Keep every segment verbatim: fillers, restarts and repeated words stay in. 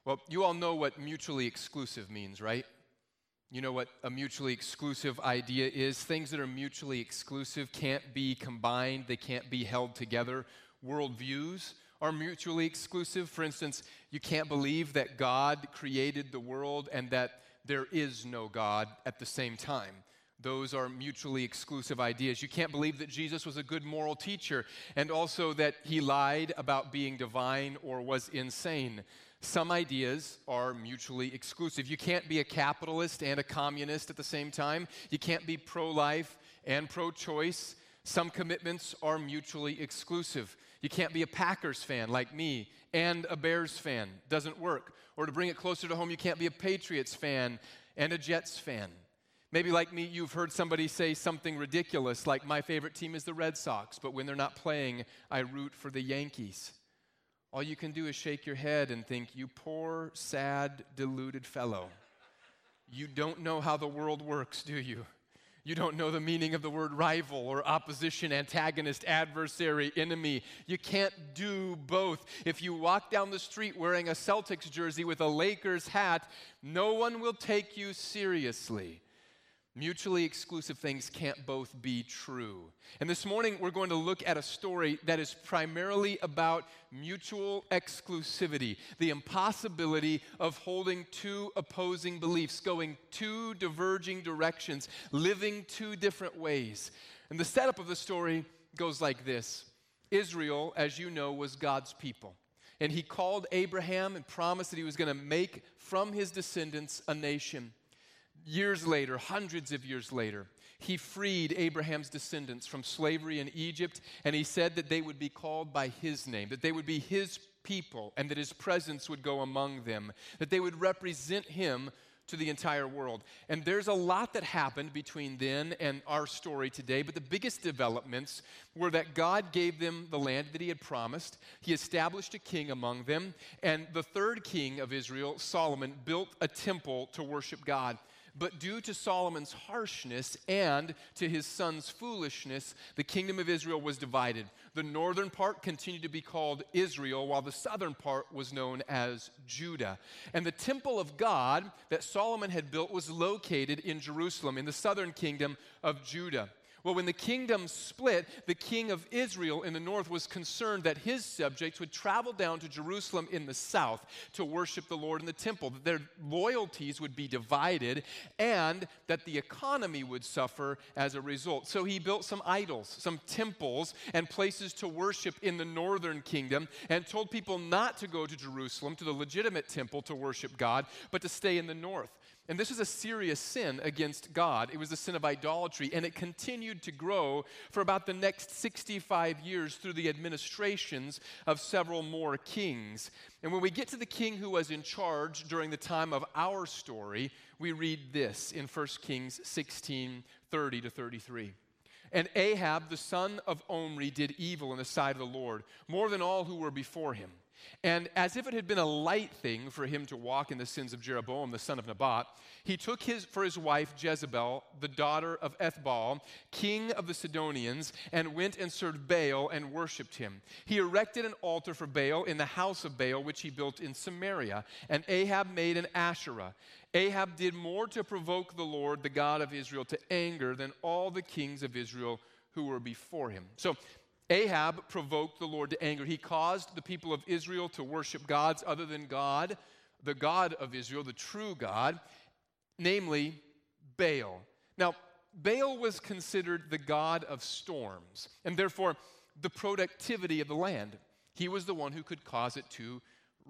Well, you all know what mutually exclusive means, right? You know what a mutually exclusive idea is. Things that are mutually exclusive can't be combined. They can't be held together. Worldviews are mutually exclusive. For instance, you can't believe that God created the world and that there is no God at the same time. Those are mutually exclusive ideas. You can't believe that Jesus was a good moral teacher and also that he lied about being divine or was insane. Some ideas are mutually exclusive. You can't be a capitalist and a communist at the same time. You can't be pro-life and pro-choice. Some commitments are mutually exclusive. You can't be a Packers fan like me and a Bears fan. Doesn't work. Or to bring it closer to home, you can't be a Patriots fan and a Jets fan. Maybe like me, you've heard somebody say something ridiculous like, my favorite team is the Red Sox, but when they're not playing, I root for the Yankees. All you can do is shake your head and think, you poor, sad, deluded fellow. You don't know how the world works, do you? You don't know the meaning of the word rival or opposition, antagonist, adversary, enemy. You can't do both. If you walk down the street wearing a Celtics jersey with a Lakers hat, no one will take you seriously. Mutually exclusive things can't both be true. And this morning, we're going to look at a story that is primarily about mutual exclusivity, the impossibility of holding two opposing beliefs, going two diverging directions, living two different ways. And the setup of the story goes like this. Israel, as you know, was God's people. And he called Abraham and promised that he was going to make from his descendants a nation. Years later, hundreds of years later, he freed Abraham's descendants from slavery in Egypt, and he said that they would be called by his name, that they would be his people, and that his presence would go among them, that they would represent him to the entire world. And there's a lot that happened between then and our story today, but the biggest developments were that God gave them the land that he had promised. He established a king among them, and the third king of Israel, Solomon, built a temple to worship God. But due to Solomon's harshness and to his son's foolishness, the kingdom of Israel was divided. The northern part continued to be called Israel, while the southern part was known as Judah. And the temple of God that Solomon had built was located in Jerusalem, in the southern kingdom of Judah. Well, when the kingdom split, the king of Israel in the north was concerned that his subjects would travel down to Jerusalem in the south to worship the Lord in the temple, that their loyalties would be divided, and that the economy would suffer as a result. So he built some idols, some temples, and places to worship in the northern kingdom, and told people not to go to Jerusalem, to the legitimate temple to worship God, but to stay in the north. And this was a serious sin against God. It was a sin of idolatry, and it continued to grow for about the next sixty-five years through the administrations of several more kings. And when we get to the king who was in charge during the time of our story, we read this in First Kings sixteen, thirty to thirty-three. And Ahab, the son of Omri, did evil in the sight of the Lord, more than all who were before him. And as if it had been a light thing for him to walk in the sins of Jeroboam, the son of Nebat, he took his for his wife Jezebel, the daughter of Ethbaal, king of the Sidonians, and went and served Baal and worshipped him. He erected an altar for Baal in the house of Baal, which he built in Samaria. And Ahab made an Asherah. Ahab did more to provoke the Lord, the God of Israel, to anger than all the kings of Israel who were before him. So Ahab provoked the Lord to anger. He caused the people of Israel to worship gods other than God, the God of Israel, the true God, namely Baal. Now, Baal was considered the god of storms, and therefore the productivity of the land. He was the one who could cause it to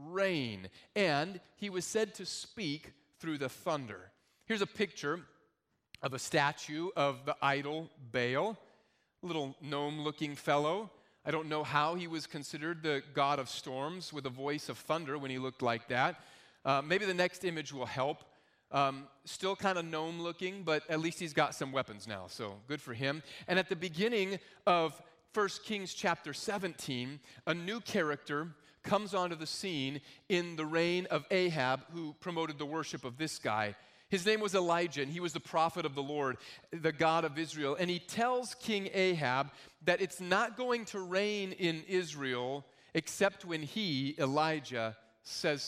rain, and he was said to speak through the thunder. Here's a picture of a statue of the idol Baal. Little gnome-looking fellow. I don't know how he was considered the god of storms with a voice of thunder when he looked like that. Uh, maybe the next image will help. Um, still kind of gnome-looking, but at least he's got some weapons now, so good for him. And at the beginning of First Kings chapter seventeen, a new character comes onto the scene in the reign of Ahab, who promoted the worship of this guy. His name was Elijah, and he was the prophet of the Lord, the God of Israel. And he tells King Ahab that it's not going to rain in Israel except when he, Elijah, says so.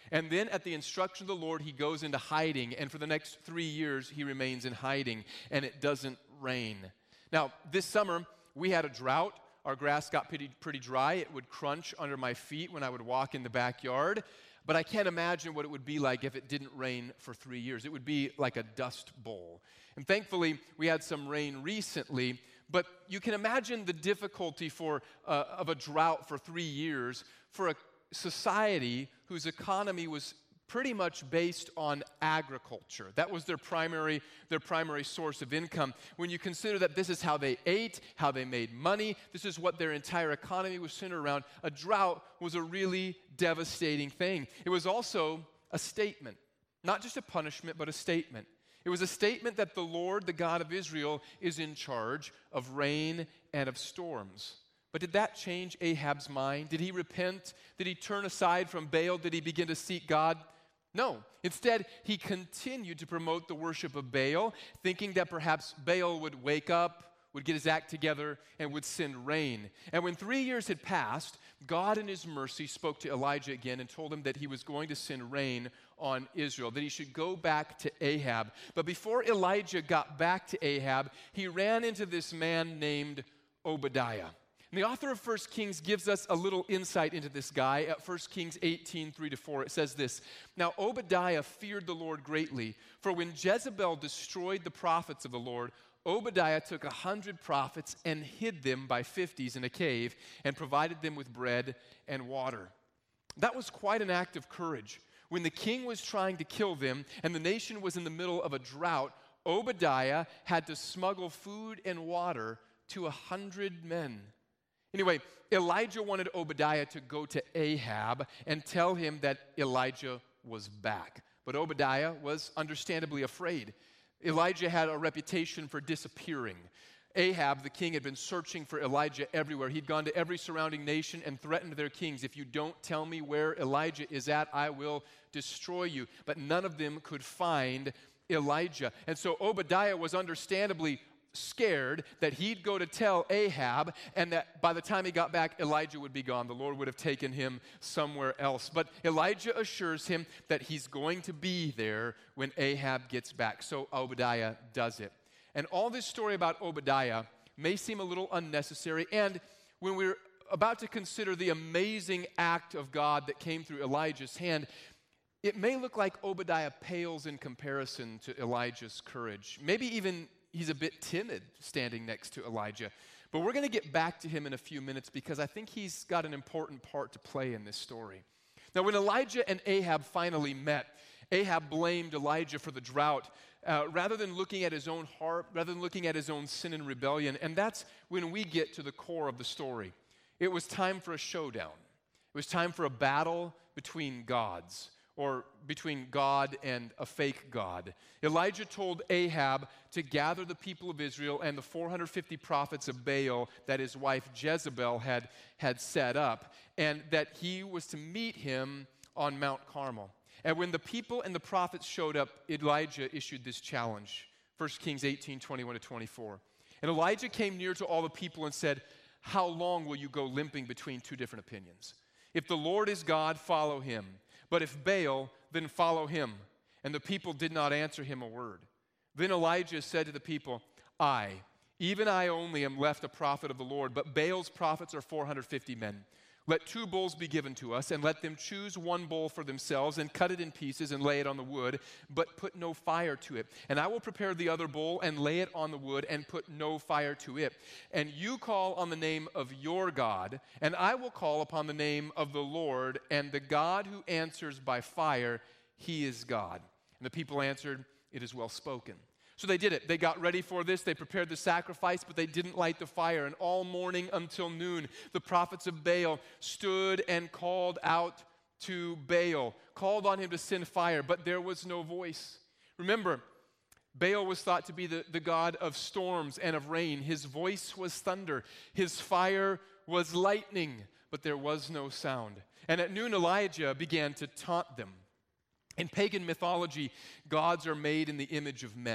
And then at the instruction of the Lord, he goes into hiding. And for the next three years, he remains in hiding. And it doesn't rain. Now, this summer, we had a drought. Our grass got pretty, pretty dry. It would crunch under my feet when I would walk in the backyard. But I can't imagine what it would be like if it didn't rain for three years. It would be like a dust bowl. And thankfully, we had some rain recently. But you can imagine the difficulty for uh, of a drought for three years for a society whose economy was pretty much based on agriculture. That was their primary, their primary source of income. When you consider that this is how they ate, how they made money, this is what their entire economy was centered around, a drought was a really devastating thing. It was also a statement, not just a punishment, but a statement. It was a statement that the Lord, the God of Israel, is in charge of rain and of storms. But did that change Ahab's mind? Did he repent? Did he turn aside from Baal? Did he begin to seek God? No. Instead, he continued to promote the worship of Baal, thinking that perhaps Baal would wake up, would get his act together, and would send rain. And when three years had passed, God in his mercy spoke to Elijah again and told him that he was going to send rain on Israel, that he should go back to Ahab. But before Elijah got back to Ahab, he ran into this man named Obadiah. And the author of First Kings gives us a little insight into this guy at First Kings eighteen, three to four. It says this, "Now Obadiah feared the Lord greatly, for when Jezebel destroyed the prophets of the Lord, Obadiah took a hundred prophets and hid them by fifties in a cave and provided them with bread and water." That was quite an act of courage. When the king was trying to kill them and the nation was in the middle of a drought, Obadiah had to smuggle food and water to a hundred men. Anyway, Elijah wanted Obadiah to go to Ahab and tell him that Elijah was back. But Obadiah was understandably afraid. Elijah had a reputation for disappearing. Ahab, the king, had been searching for Elijah everywhere. He'd gone to every surrounding nation and threatened their kings, "If you don't tell me where Elijah is at, I will destroy you." But none of them could find Elijah. And so Obadiah was understandably scared that he'd go to tell Ahab and that by the time he got back, Elijah would be gone. The Lord would have taken him somewhere else. But Elijah assures him that he's going to be there when Ahab gets back. So Obadiah does it. And all this story about Obadiah may seem a little unnecessary. And when we're about to consider the amazing act of God that came through Elijah's hand, it may look like Obadiah pales in comparison to Elijah's courage. Maybe even he's a bit timid standing next to Elijah. But we're going to get back to him in a few minutes because I think he's got an important part to play in this story. Now, when Elijah and Ahab finally met, Ahab blamed Elijah for the drought uh, rather than looking at his own heart, rather than looking at his own sin and rebellion. And that's when we get to the core of the story. It was time for a showdown. It was time for a battle between gods, or between God and a fake god. Elijah told Ahab to gather the people of Israel and the four hundred fifty prophets of Baal that his wife Jezebel had, had set up, and that he was to meet him on Mount Carmel. And when the people and the prophets showed up, Elijah issued this challenge. First Kings eighteen, twenty-one to twenty-four. "And Elijah came near to all the people and said, 'How long will you go limping between two different opinions? If the Lord is God, follow him. But if Baal, then follow him.' And the people did not answer him a word. Then Elijah said to the people, 'I, even I only am left a prophet of the Lord, but Baal's prophets are four hundred fifty men. Let two bulls be given to us, and let them choose one bull for themselves, and cut it in pieces and lay it on the wood, but put no fire to it. And I will prepare the other bull and lay it on the wood, and put no fire to it. And you call on the name of your God, and I will call upon the name of the Lord, and the God who answers by fire, he is God.' And the people answered, 'It is well spoken.' So they did it. They got ready for this. They prepared the sacrifice, but they didn't light the fire. And all morning until noon, the prophets of Baal stood and called out to Baal, called on him to send fire, but there was no voice. Remember, Baal was thought to be the, the god of storms and of rain. His voice was thunder. His fire was lightning, but there was no sound. And at noon, Elijah began to taunt them. In pagan mythology, gods are made in the image of men.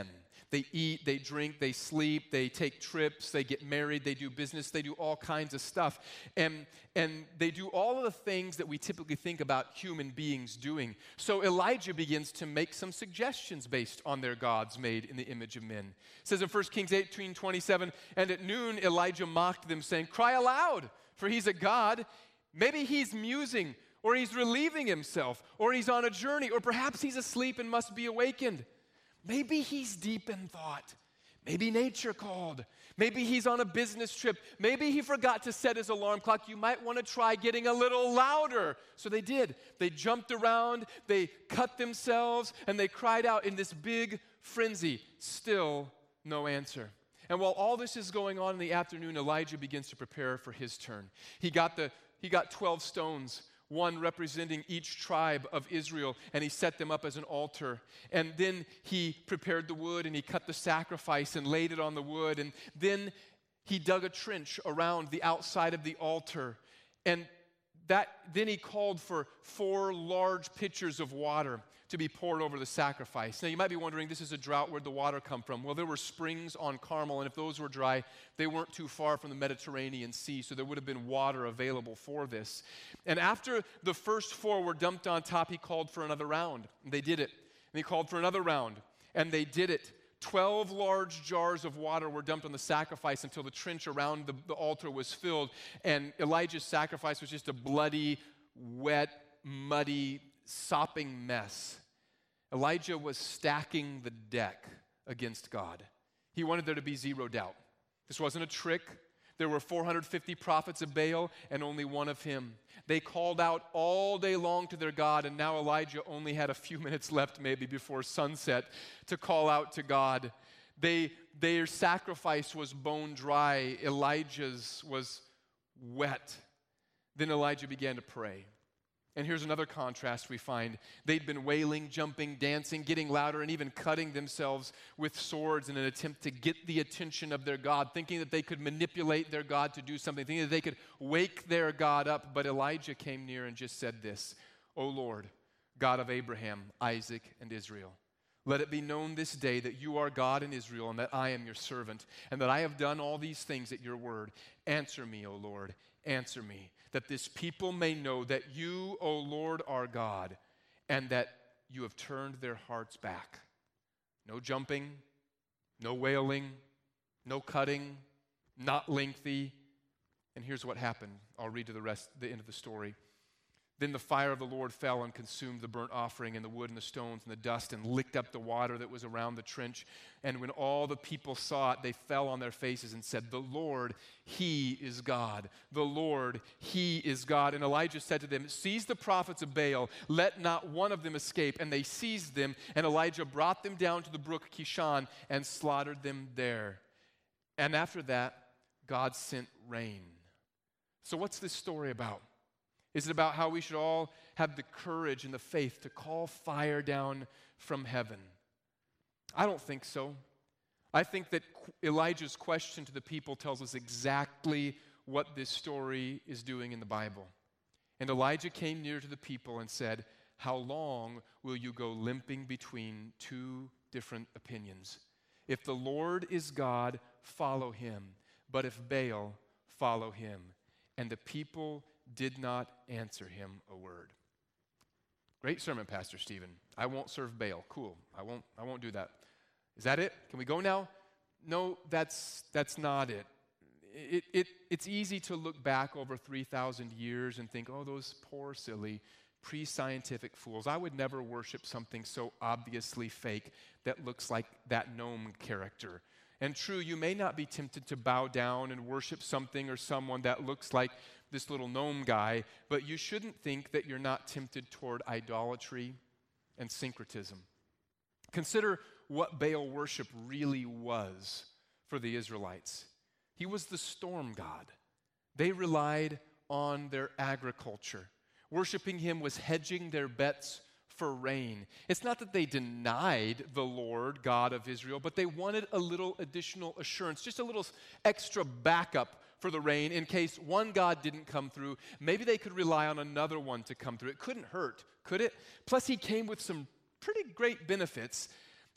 They eat, they drink, they sleep, they take trips, they get married, they do business, they do all kinds of stuff. And, and they do all of the things that we typically think about human beings doing. So Elijah begins to make some suggestions based on their gods made in the image of men. It says in First Kings eighteen twenty-seven, and at noon Elijah mocked them, saying, "Cry aloud, for he's a god. Maybe he's musing, or he's relieving himself, or he's on a journey, or perhaps he's asleep and must be awakened. Maybe he's deep in thought. Maybe nature called. Maybe he's on a business trip. Maybe he forgot to set his alarm clock. You might want to try getting a little louder." So they did. They jumped around, they cut themselves, and they cried out in this big frenzy. Still no answer. And while all this is going on in the afternoon, Elijah begins to prepare for his turn. He got the he got twelve stones, one representing each tribe of Israel, and he set them up as an altar. And then he prepared the wood, and he cut the sacrifice and laid it on the wood. And then he dug a trench around the outside of the altar. And that then he called for four large pitchers of water to be poured over the sacrifice. Now, you might be wondering, this is a drought, where'd the water come from? Well, there were springs on Carmel, and if those were dry, they weren't too far from the Mediterranean Sea, so there would have been water available for this. And after the first four were dumped on top, he called for another round. And they did it. And he called for another round, and they did it. Twelve large jars of water were dumped on the sacrifice until the trench around the, the altar was filled, and Elijah's sacrifice was just a bloody, wet, muddy, sopping mess. Elijah was stacking the deck against God. He wanted there to be zero doubt. This wasn't a trick. There were four hundred fifty prophets of Baal and only one of him. They called out all day long to their God, and now Elijah only had a few minutes left, maybe before sunset, to call out to God. They, their sacrifice was bone dry. Elijah's was wet. Then Elijah began to pray. And here's another contrast we find. They'd been wailing, jumping, dancing, getting louder, and even cutting themselves with swords in an attempt to get the attention of their God, thinking that they could manipulate their God to do something, thinking that they could wake their God up. But Elijah came near and just said this, "O Lord, God of Abraham, Isaac, and Israel, let it be known this day that you are God in Israel, and that I am your servant, and that I have done all these things at your word. Answer me, O Lord, answer me, that this people may know that you, O Lord, are God, and that you have turned their hearts back." No jumping, no wailing, no cutting, not lengthy. And here's what happened. I'll read to the rest, the end of the story. Then the fire of the Lord fell and consumed the burnt offering and the wood and the stones and the dust and licked up the water that was around the trench. And when all the people saw it, they fell on their faces and said, "The Lord, He is God. The Lord, He is God." And Elijah said to them, "Seize the prophets of Baal. Let not one of them escape." And they seized them, and Elijah brought them down to the brook Kishon and slaughtered them there. And after that, God sent rain. So what's this story about? Is it about how we should all have the courage and the faith to call fire down from heaven? I don't think so. I think that Elijah's question to the people tells us exactly what this story is doing in the Bible. And Elijah came near to the people and said, "How long will you go limping between two different opinions? If the Lord is God, follow him. But if Baal, follow him." And the people did not answer him a word. Great sermon, Pastor Stephen. I won't serve Baal. Cool. I won't I won't do that. Is that it? Can we go now? No, that's that's not it. It, it it's easy to look back over three thousand years and think, "Oh, those poor, silly, pre-scientific fools. I would never worship something so obviously fake that looks like that gnome character." And true, you may not be tempted to bow down and worship something or someone that looks like this little gnome guy, but you shouldn't think that you're not tempted toward idolatry and syncretism. Consider what Baal worship really was for the Israelites. He was the storm god. They relied on their agriculture. Worshiping him was hedging their bets for rain. It's not that they denied the Lord, God of Israel, but they wanted a little additional assurance, just a little extra backup for the rain in case one God didn't come through. Maybe they could rely on another one to come through. It couldn't hurt, could it? Plus, he came with some pretty great benefits.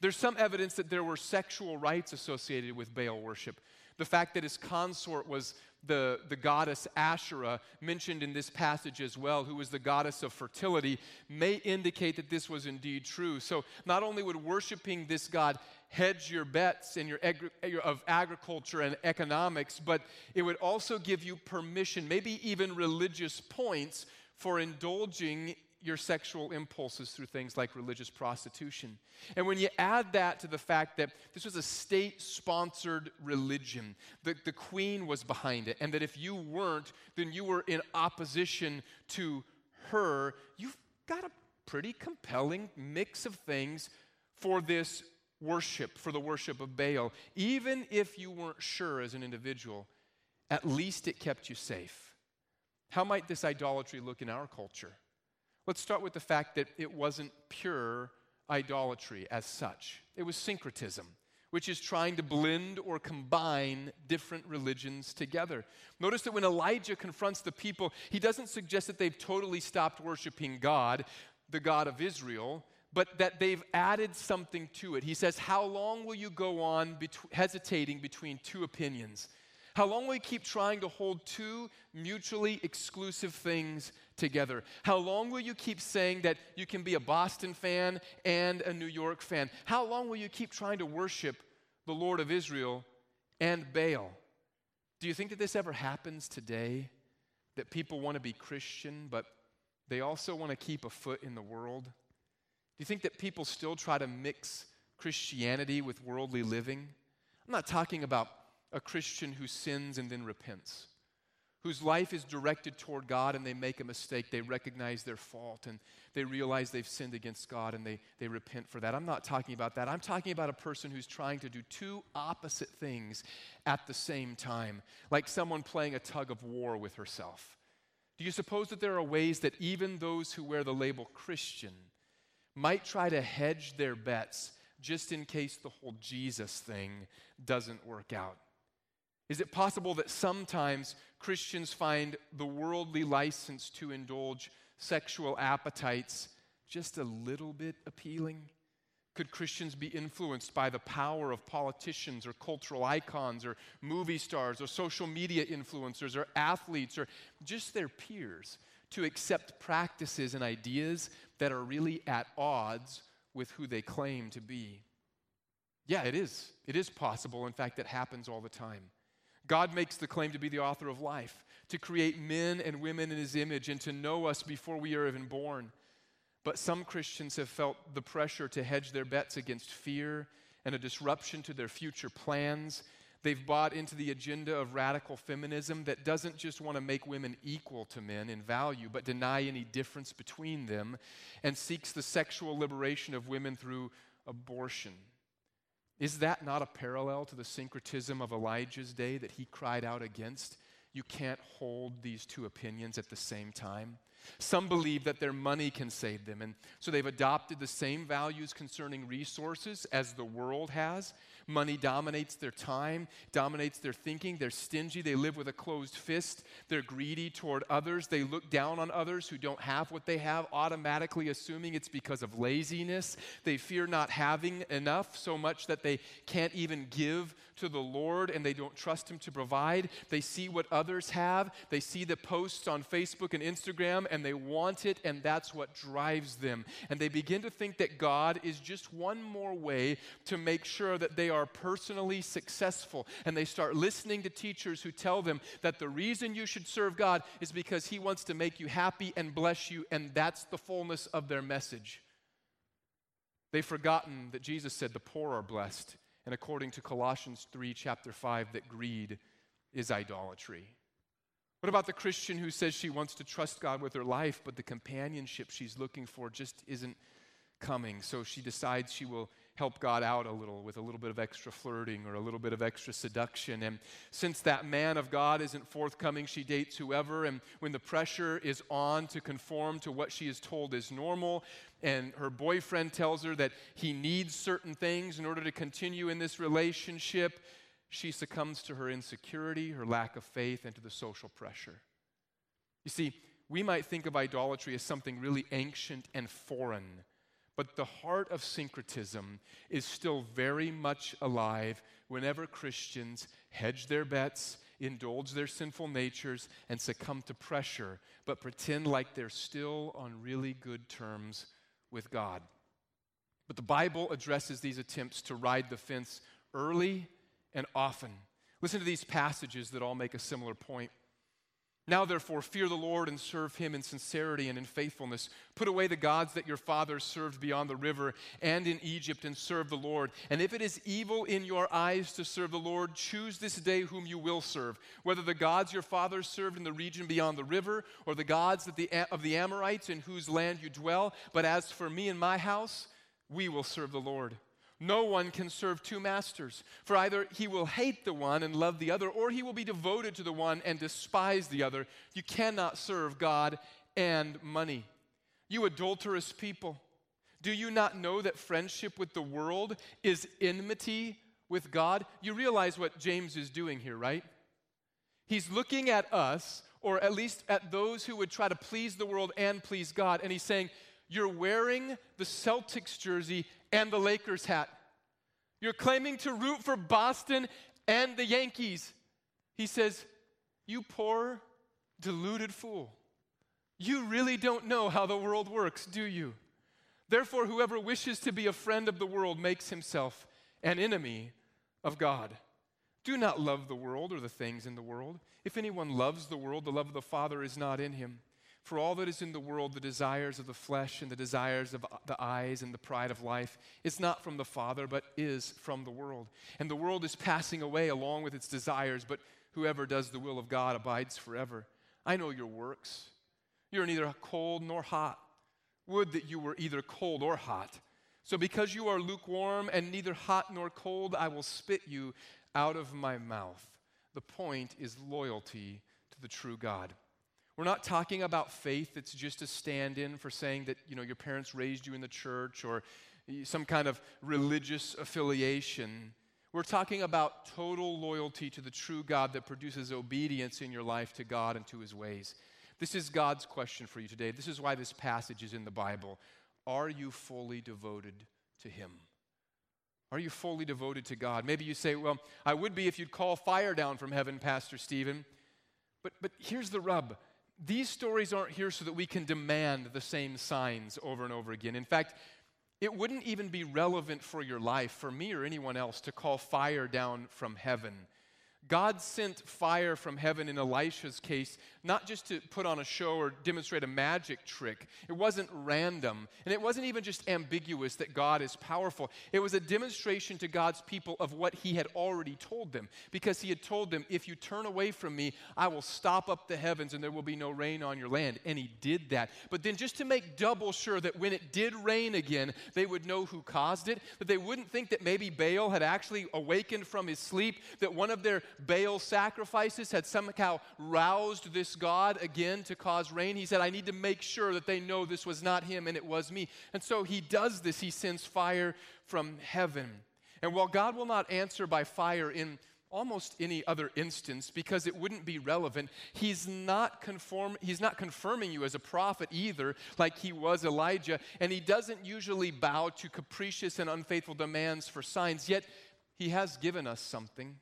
There's some evidence that there were sexual rites associated with Baal worship. The fact that his consort was the, the goddess Asherah, mentioned in this passage as well, who was the goddess of fertility, may indicate that this was indeed true. So not only would worshiping this god hedge your bets in your agri- of agriculture and economics, but it would also give you permission, maybe even religious points, for indulging your sexual impulses through things like religious prostitution. And when you add that to the fact that this was a state-sponsored religion, the, the queen was behind it, and that if you weren't, then you were in opposition to her, you've got a pretty compelling mix of things for this worship, for the worship of Baal. Even if you weren't sure as an individual, at least it kept you safe. How might this idolatry look in our culture? Let's start with the fact that it wasn't pure idolatry as such. It was syncretism, which is trying to blend or combine different religions together. Notice that when Elijah confronts the people, he doesn't suggest that they've totally stopped worshiping God, the God of Israel, but that they've added something to it. He says, how long will you go on bet- hesitating between two opinions? How long will you keep trying to hold two mutually exclusive things together? How long will you keep saying that you can be a Boston fan and a New York fan? How long will you keep trying to worship the Lord of Israel and Baal? Do you think that this ever happens today? That people want to be Christian, but they also want to keep a foot in the world? Do you think that people still try to mix Christianity with worldly living? I'm not talking about a Christian who sins and then repents, whose life is directed toward God and they make a mistake, they recognize their fault and they realize they've sinned against God and they, they repent for that. I'm not talking about that. I'm talking about a person who's trying to do two opposite things at the same time, like someone playing a tug of war with herself. Do you suppose that there are ways that even those who wear the label Christian might try to hedge their bets just in case the whole Jesus thing doesn't work out? Is it possible that sometimes Christians find the worldly license to indulge sexual appetites just a little bit appealing? Could Christians be influenced by the power of politicians or cultural icons or movie stars or social media influencers or athletes or just their peers to accept practices and ideas that are really at odds with who they claim to be? Yeah, it is. It is possible. In fact, it happens all the time. God makes the claim to be the author of life, to create men and women in his image, and to know us before we are even born. But some Christians have felt the pressure to hedge their bets against fear and a disruption to their future plans. They've bought into the agenda of radical feminism that doesn't just want to make women equal to men in value, but deny any difference between them, and seeks the sexual liberation of women through abortion. Is that not a parallel to the syncretism of Elijah's day that he cried out against? You can't hold these two opinions at the same time. Some believe that their money can save them, and so they've adopted the same values concerning resources as the world has. Money dominates their time, dominates their thinking. They're stingy. They live with a closed fist. They're greedy toward others. They look down on others who don't have what they have, automatically assuming it's because of laziness. They fear not having enough, so much that they can't even give to the Lord, and they don't trust him to provide. They see what others have. They see the posts on Facebook and Instagram, and they want it, and that's what drives them. And they begin to think that God is just one more way to make sure that they are personally successful. And they start listening to teachers who tell them that the reason you should serve God is because he wants to make you happy and bless you, and that's the fullness of their message. They've forgotten that Jesus said the poor are blessed, and according to Colossians three, chapter five, that greed is idolatry. What about the Christian who says she wants to trust God with her life, but the companionship she's looking for just isn't coming, so she decides she will help God out a little with a little bit of extra flirting or a little bit of extra seduction. And since that man of God isn't forthcoming, she dates whoever. And when the pressure is on to conform to what she is told is normal, and her boyfriend tells her that he needs certain things in order to continue in this relationship, she succumbs to her insecurity, her lack of faith, and to the social pressure. You see, we might think of idolatry as something really ancient and foreign, But the heart of syncretism is still very much alive whenever Christians hedge their bets, indulge their sinful natures, and succumb to pressure, but pretend like they're still on really good terms with God. But the Bible addresses these attempts to ride the fence early and often. Listen to these passages that all make a similar point. Now, therefore, fear the Lord and serve him in sincerity and in faithfulness. Put away the gods that your fathers served beyond the river and in Egypt, and serve the Lord. And if it is evil in your eyes to serve the Lord, choose this day whom you will serve, whether the gods your fathers served in the region beyond the river, or the gods that the, of the Amorites in whose land you dwell. But as for me and my house, we will serve the Lord. No one can serve two masters, for either he will hate the one and love the other, or he will be devoted to the one and despise the other. You cannot serve God and money. You adulterous people, do you not know that friendship with the world is enmity with God? You realize what James is doing here, right? He's looking at us, or at least at those who would try to please the world and please God, and he's saying, you're wearing the Celtics jersey and the Lakers hat. You're claiming to root for Boston and the Yankees. He says, you poor, deluded fool. You really don't know how the world works, do you? Therefore, whoever wishes to be a friend of the world makes himself an enemy of God. Do not love the world or the things in the world. If anyone loves the world, the love of the Father is not in him. For all that is in the world, the desires of the flesh and the desires of the eyes and the pride of life, is not from the Father, but is from the world. And the world is passing away along with its desires, but whoever does the will of God abides forever. I know your works. You're neither cold nor hot. Would that you were either cold or hot. So because you are lukewarm and neither hot nor cold, I will spit you out of my mouth. The point is loyalty to the true God. We're not talking about faith that's just a stand-in for saying that, you know, your parents raised you in the church or some kind of religious affiliation. We're talking about total loyalty to the true God that produces obedience in your life to God and to his ways. This is God's question for you today. This is why this passage is in the Bible. Are you fully devoted to him? Are you fully devoted to God? Maybe you say, well, I would be if you'd call fire down from heaven, Pastor Stephen. But, but here's the rub. These stories aren't here so that we can demand the same signs over and over again. In fact, it wouldn't even be relevant for your life, for me or anyone else, to call fire down from heaven. God sent fire from heaven in Elisha's case, not just to put on a show or demonstrate a magic trick. It wasn't random, and it wasn't even just ambiguous that God is powerful. It was a demonstration to God's people of what he had already told them, because he had told them, if you turn away from me, I will stop up the heavens and there will be no rain on your land. And he did that. But then just to make double sure that when it did rain again, they would know who caused it, that they wouldn't think that maybe Baal had actually awakened from his sleep, that one of their Baal sacrifices had somehow roused this God again to cause rain. He said, I need to make sure that they know this was not him and it was me. And so he does this. He sends fire from heaven. And while God will not answer by fire in almost any other instance because it wouldn't be relevant, he's not conform he's not confirming you as a prophet either, like he was Elijah, and he doesn't usually bow to capricious and unfaithful demands for signs, yet he has given us something.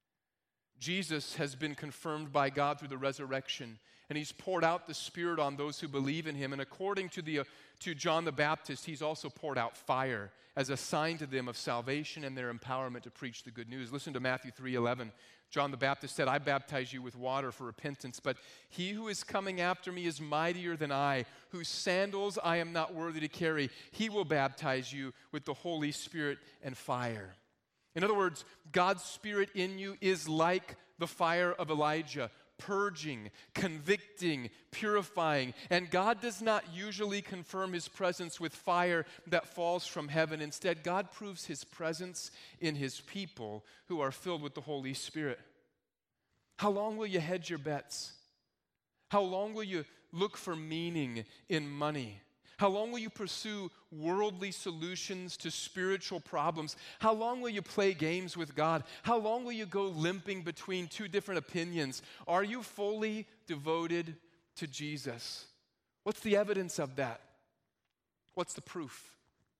Jesus has been confirmed by God through the resurrection, and he's poured out the Spirit on those who believe in him. And according to, the, uh, to John the Baptist, he's also poured out fire as a sign to them of salvation and their empowerment to preach the good news. Listen to Matthew three eleven. John the Baptist said, I baptize you with water for repentance, but he who is coming after me is mightier than I, whose sandals I am not worthy to carry. He will baptize you with the Holy Spirit and fire. In other words, God's Spirit in you is like the fire of Elijah, purging, convicting, purifying. And God does not usually confirm his presence with fire that falls from heaven. Instead, God proves his presence in his people who are filled with the Holy Spirit. How long will you hedge your bets? How long will you look for meaning in money? How long will you pursue worldly solutions to spiritual problems? How long will you play games with God? How long will you go limping between two different opinions? Are you fully devoted to Jesus? What's the evidence of that? What's the proof?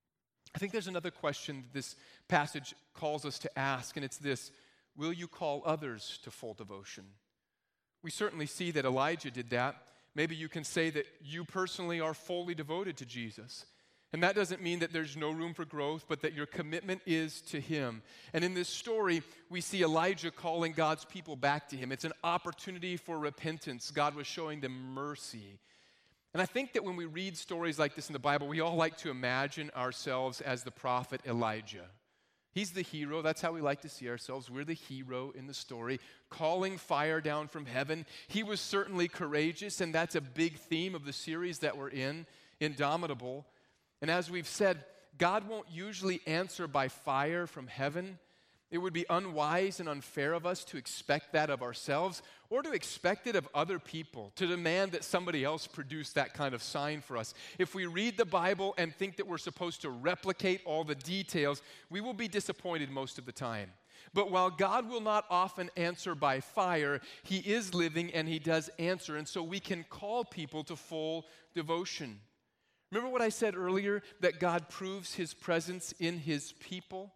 I think there's another question that this passage calls us to ask, and it's this: will you call others to full devotion? We certainly see that Elijah did that. Maybe you can say that you personally are fully devoted to Jesus. And that doesn't mean that there's no room for growth, but that your commitment is to Him. And in this story, we see Elijah calling God's people back to Him. It's an opportunity for repentance. God was showing them mercy. And I think that when we read stories like this in the Bible, we all like to imagine ourselves as the prophet Elijah. He's the hero. That's how we like to see ourselves. We're the hero in the story, calling fire down from heaven. He was certainly courageous, and that's a big theme of the series that we're in, Indomitable. And as we've said, God won't usually answer by fire from heaven. It would be unwise and unfair of us to expect that of ourselves or to expect it of other people, to demand that somebody else produce that kind of sign for us. If we read the Bible and think that we're supposed to replicate all the details, we will be disappointed most of the time. But while God will not often answer by fire, He is living and He does answer, and so we can call people to full devotion. Remember what I said earlier, that God proves His presence in His people?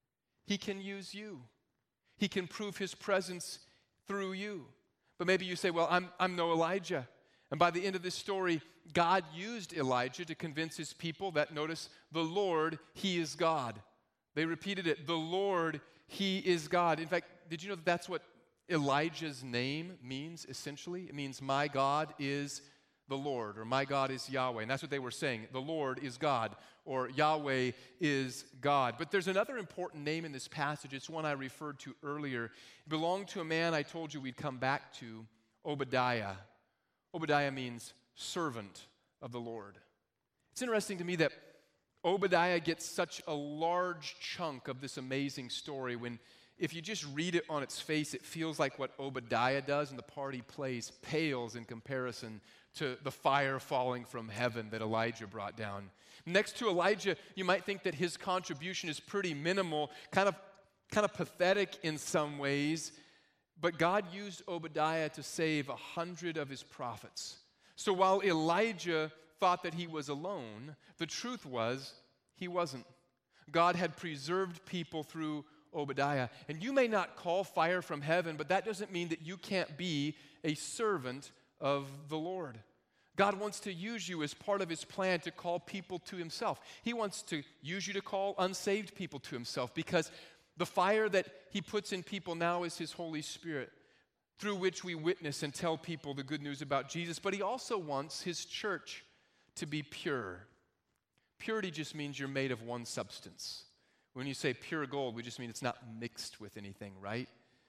He can use you. He can prove His presence through you. But maybe you say, well, I'm, I'm no Elijah. And by the end of this story, God used Elijah to convince His people that, notice, the Lord, He is God. They repeated it, the Lord, He is God. In fact, did you know that that's what Elijah's name means, essentially? It means, my God is the Lord, or my God is Yahweh. And that's what they were saying. The Lord is God, or Yahweh is God. But there's another important name in this passage. It's one I referred to earlier. It belonged to a man I told you we'd come back to, Obadiah. Obadiah means servant of the Lord. It's interesting to me that Obadiah gets such a large chunk of this amazing story when, if you just read it on its face, it feels like what Obadiah does and the part he plays pales in comparison to the fire falling from heaven that Elijah brought down. Next to Elijah, you might think that his contribution is pretty minimal, kind of, kind of pathetic in some ways, but God used Obadiah to save a hundred of His prophets. So while Elijah thought that he was alone, the truth was he wasn't. God had preserved people through Obadiah. And you may not call fire from heaven, but that doesn't mean that you can't be a servant of the Lord. God wants to use you as part of His plan to call people to Himself. He wants to use you to call unsaved people to Himself, because the fire that He puts in people now is His Holy Spirit, through which we witness and tell people the good news about Jesus. But He also wants His church to be pure. Purity just means you're made of one substance. When you say pure gold, we just mean it's not mixed with anything, right?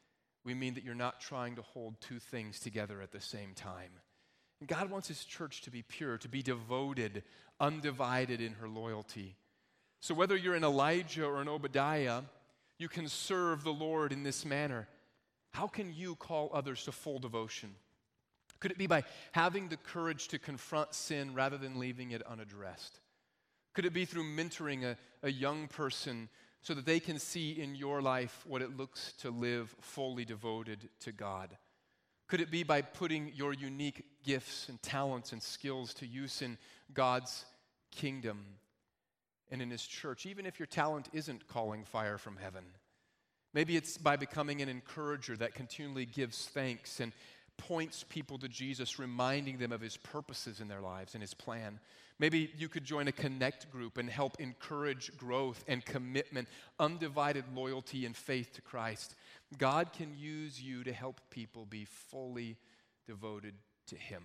We mean that you're not trying to hold two things together at the same time. And God wants His church to be pure, to be devoted, undivided in her loyalty. So whether you're an Elijah or an Obadiah, you can serve the Lord in this manner. How can you call others to full devotion? Could it be by having the courage to confront sin rather than leaving it unaddressed? Could it be through mentoring a, a young person so that they can see in your life what it looks to live fully devoted to God? Could it be by putting your unique gifts and talents and skills to use in God's kingdom and in His church, even if your talent isn't calling fire from heaven? Maybe it's by becoming an encourager that continually gives thanks and points people to Jesus, reminding them of His purposes in their lives and His plan. Maybe you could join a connect group and help encourage growth and commitment, undivided loyalty and faith to Christ. God can use you to help people be fully devoted to Him.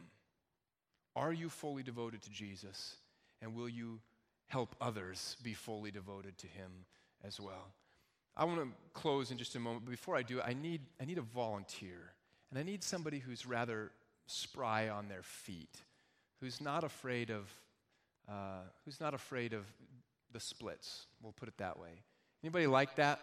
Are you fully devoted to Jesus? And will you help others be fully devoted to Him as well? I want to close in just a moment, but before I do, I need, I need a volunteer. And I need somebody who's rather spry on their feet, who's not afraid of, uh, who's not afraid of the splits. We'll put it that way. Anybody like that?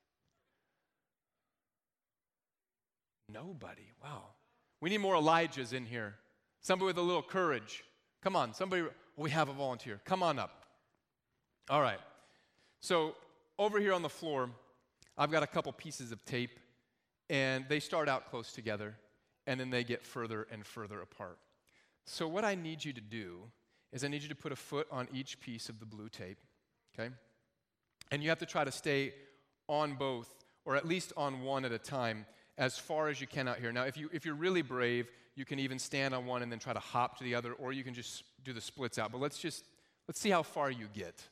Nobody. Wow. We need more Elijahs in here. Somebody with a little courage. Come on, somebody. We have a volunteer. Come on up. All right. So over here on the floor, I've got a couple pieces of tape. And they start out close together, and then they get further and further apart. So what I need you to do is I need you to put a foot on each piece of the blue tape. okay? And you have to try to stay on both, or at least on one at a time, as far as you can out here. Now, if, you, if you're really brave, you can even stand on one and then try to hop to the other, or you can just do the splits out. But let's just, let's see how far you get.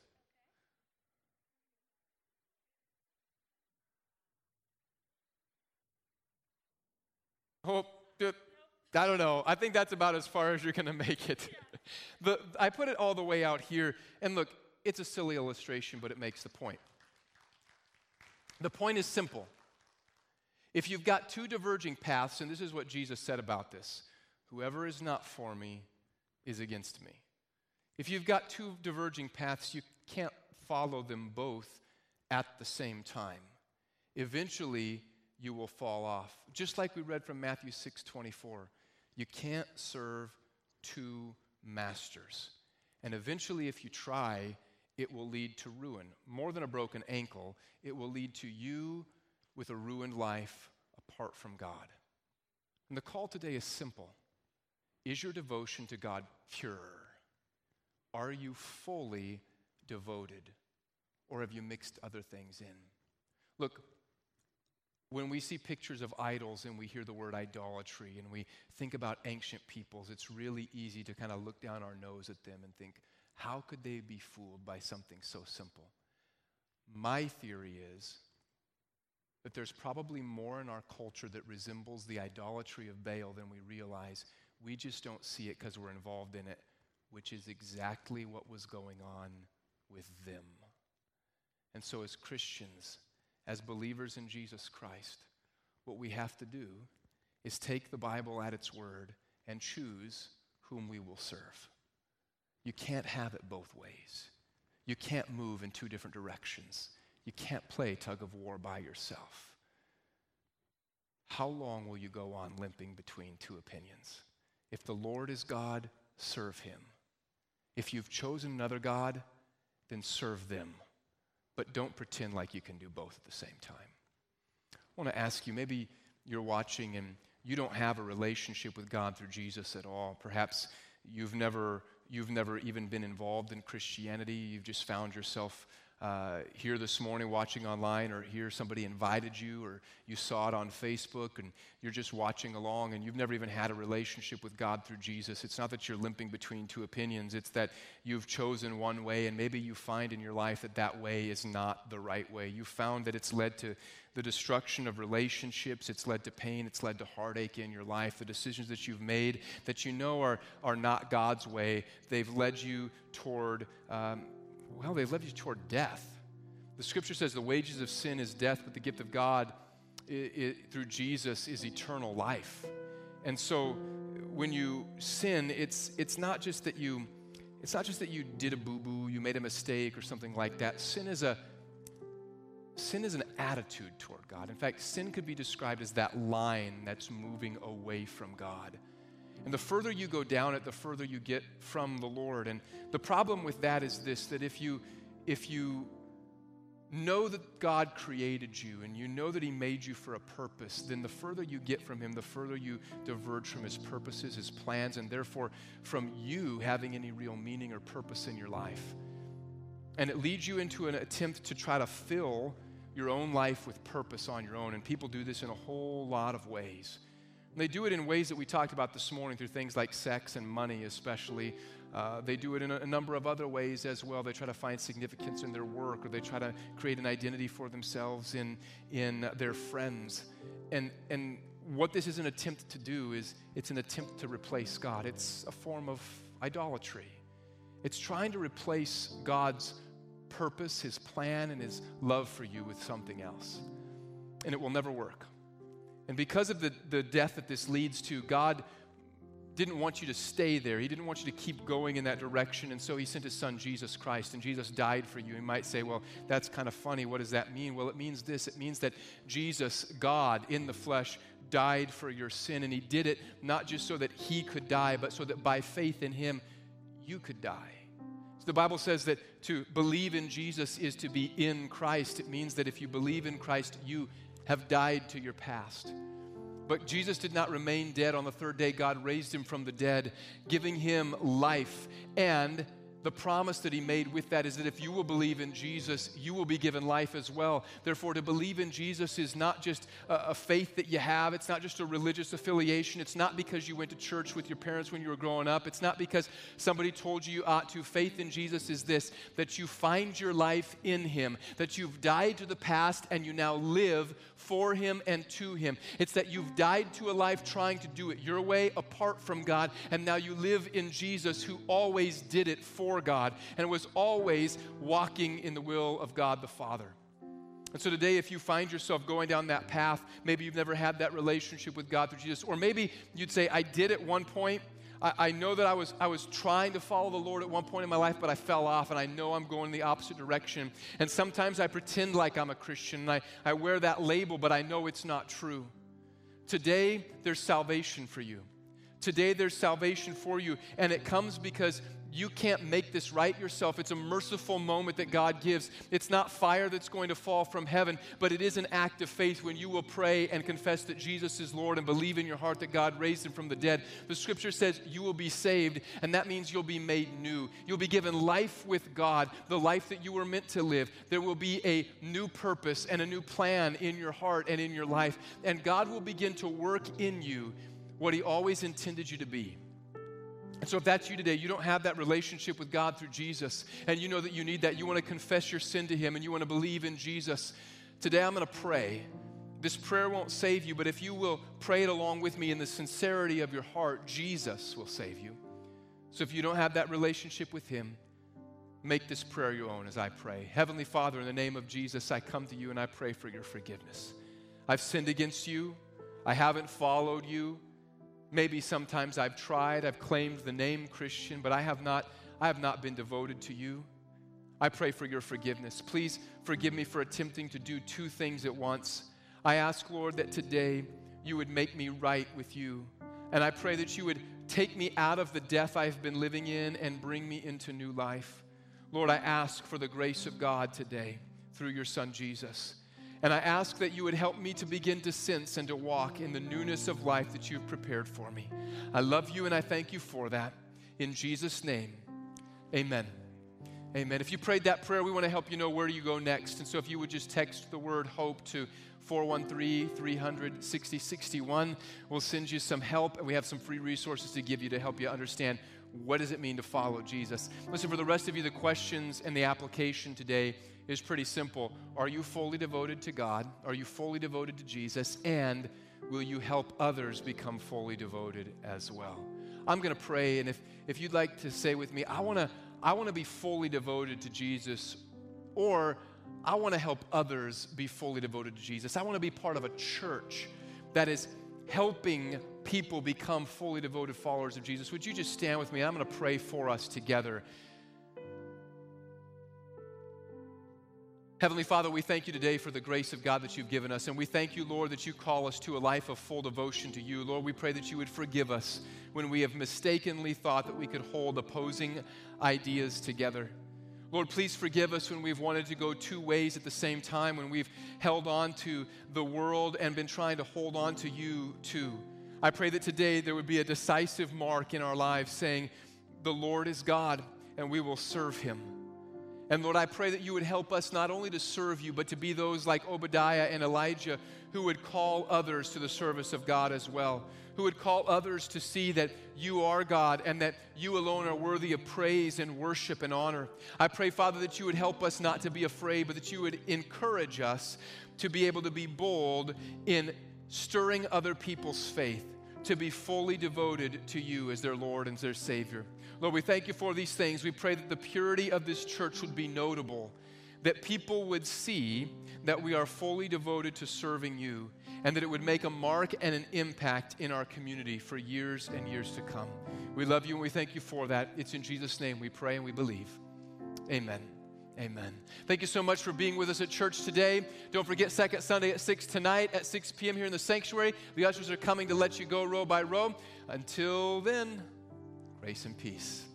Oh, I don't know. I think that's about as far as you're going to make it. the, I put it all the way out here, and look, it's a silly illustration, but it makes the point. The point is simple. If you've got two diverging paths, and this is what Jesus said about this, whoever is not for me is against me. If you've got two diverging paths, you can't follow them both at the same time. Eventually, you will fall off. Just like we read from Matthew six twenty-four, you can't serve two masters. And eventually, if you try, it will lead to ruin. More than a broken ankle, it will lead to you with a ruined life apart from God. And the call today is simple. Is your devotion to God pure? Are you fully devoted? Or have you mixed other things in? Look, when we see pictures of idols and we hear the word idolatry and we think about ancient peoples, it's really easy to kind of look down our nose at them and think, how could they be fooled by something so simple? My theory is that there's probably more in our culture that resembles the idolatry of Baal than we realize. We just don't see it because we're involved in it, which is exactly what was going on with them. And so as Christians, as believers in Jesus Christ, what we have to do is take the Bible at its word and choose whom we will serve. You can't have it both ways. You can't move in two different directions. You can't play tug of war by yourself. How long will you go on limping between two opinions? If the Lord is God, serve him. If you've chosen another God, then serve them. But don't pretend like you can do both at the same time. I want to ask you, maybe you're watching and you don't have a relationship with God through Jesus at all. Perhaps you've never, you've never even been involved in Christianity. You've just found yourself uh, here this morning watching online, or here somebody invited you, or you saw it on Facebook and you're just watching along and you've never even had a relationship with God through Jesus. It's not that you're limping between two opinions. It's that you've chosen one way, and maybe you find in your life that that way is not the right way. You found that it's led to the destruction of relationships. It's led to pain. It's led to heartache in your life. The decisions that you've made that you know are, are not God's way, they've led you toward um, Well, they led you toward death. The scripture says the wages of sin is death, but the gift of God it, it, through Jesus is eternal life. And so when you sin, it's it's not just that you it's not just that you did a boo-boo, you made a mistake or something like that. Sin is a sin is an attitude toward God. In fact, sin could be described as that line that's moving away from God. And the further you go down it, the further you get from the Lord. And the problem with that is this, that if you if you know that God created you and you know that he made you for a purpose, then the further you get from him, the further you diverge from his purposes, his plans, and therefore from you having any real meaning or purpose in your life. And it leads you into an attempt to try to fill your own life with purpose on your own. And people do this in a whole lot of ways. And they do it in ways that we talked about this morning through things like sex and money especially. Uh, they do it in a, a number of other ways as well. They try to find significance in their work, or they try to create an identity for themselves in, in their friends. And, and what this is an attempt to do is it's an attempt to replace God. It's a form of idolatry. It's trying to replace God's purpose, his plan, and his love for you with something else. And it will never work. And because of the, the death that this leads to, God didn't want you to stay there. He didn't want you to keep going in that direction, and so he sent his son, Jesus Christ, and Jesus died for you. You might say, well, that's kind of funny. What does that mean? Well, it means this. It means that Jesus, God in the flesh, died for your sin, and he did it not just so that he could die, but so that by faith in him, you could die. So the Bible says that to believe in Jesus is to be in Christ. It means that if you believe in Christ, you have died to your past. But Jesus did not remain dead. On the third day, God raised him from the dead, giving him life and The promise that he made with that is that if you will believe in Jesus, you will be given life as well. Therefore, to believe in Jesus is not just a, a faith that you have. It's not just a religious affiliation. It's not because you went to church with your parents when you were growing up. It's not because somebody told you you ought to. Faith in Jesus is this, that you find your life in him, that you've died to the past and you now live for him and to him. It's that you've died to a life trying to do it your way apart from God, and now you live in Jesus, who always did it for God and was always walking in the will of God the Father. And so today, if you find yourself going down that path, maybe you've never had that relationship with God through Jesus, or maybe you'd say, I did at one point. I, I know that I was, I was trying to follow the Lord at one point in my life, but I fell off, and I know I'm going the opposite direction. And sometimes I pretend like I'm a Christian, and I, I wear that label, but I know it's not true. Today, there's salvation for you. Today, there's salvation for you, and it comes because you can't make this right yourself. It's a merciful moment that God gives. It's not fire that's going to fall from heaven, but it is an act of faith when you will pray and confess that Jesus is Lord and believe in your heart that God raised him from the dead. The scripture says you will be saved, and that means you'll be made new. You'll be given life with God, the life that you were meant to live. There will be a new purpose and a new plan in your heart and in your life, and God will begin to work in you what he always intended you to be. And so if that's you today, you don't have that relationship with God through Jesus, and you know that you need that, you want to confess your sin to him, and you want to believe in Jesus, today I'm going to pray. This prayer won't save you, but if you will pray it along with me in the sincerity of your heart, Jesus will save you. So if you don't have that relationship with him, make this prayer your own as I pray. Heavenly Father, in the name of Jesus, I come to you and I pray for your forgiveness. I've sinned against you. I haven't followed you. Maybe sometimes I've tried, I've claimed the name Christian, but I have not, I have not been devoted to you. I pray for your forgiveness. Please forgive me for attempting to do two things at once. I ask, Lord, that today you would make me right with you. And I pray that you would take me out of the death I've been living in and bring me into new life. Lord, I ask for the grace of God today through your Son, Jesus. And I ask that you would help me to begin to sense and to walk in the newness of life that you've prepared for me. I love you and I thank you for that. In Jesus' name, amen. Amen. If you prayed that prayer, we want to help you know where do you go next. And so if you would just text the word HOPE to four one three, three hundred, sixty sixty-one, we'll send you some help, and we have some free resources to give you to help you understand what does it mean to follow Jesus. Listen, for the rest of you, the questions and the application today is pretty simple. Are you fully devoted to God? Are you fully devoted to Jesus? And will you help others become fully devoted as well? I'm going to pray, and if, if you'd like to say with me, I want to I want to be fully devoted to Jesus, or I want to help others be fully devoted to Jesus. I want to be part of a church that is helping people become fully devoted followers of Jesus. Would you just stand with me? I'm going to pray for us together. Heavenly Father, we thank you today for the grace of God that you've given us, and we thank you, Lord, that you call us to a life of full devotion to you. Lord, we pray that you would forgive us when we have mistakenly thought that we could hold opposing ideas together. Lord, please forgive us when we've wanted to go two ways at the same time, when we've held on to the world and been trying to hold on to you too. I pray that today there would be a decisive mark in our lives saying, the Lord is God, and we will serve him. And Lord, I pray that you would help us not only to serve you, but to be those like Obadiah and Elijah who would call others to the service of God as well, who would call others to see that you are God and that you alone are worthy of praise and worship and honor. I pray, Father, that you would help us not to be afraid, but that you would encourage us to be able to be bold in stirring other people's faith, to be fully devoted to you as their Lord and their Savior. Lord, we thank you for these things. We pray that the purity of this church would be notable, that people would see that we are fully devoted to serving you, and that it would make a mark and an impact in our community for years and years to come. We love you and we thank you for that. It's in Jesus' name we pray and we believe. Amen. Amen. Thank you so much for being with us at church today. Don't forget Second Sunday at six tonight at six p.m. here in the sanctuary. The ushers are coming to let you go row by row. Until then, grace and peace.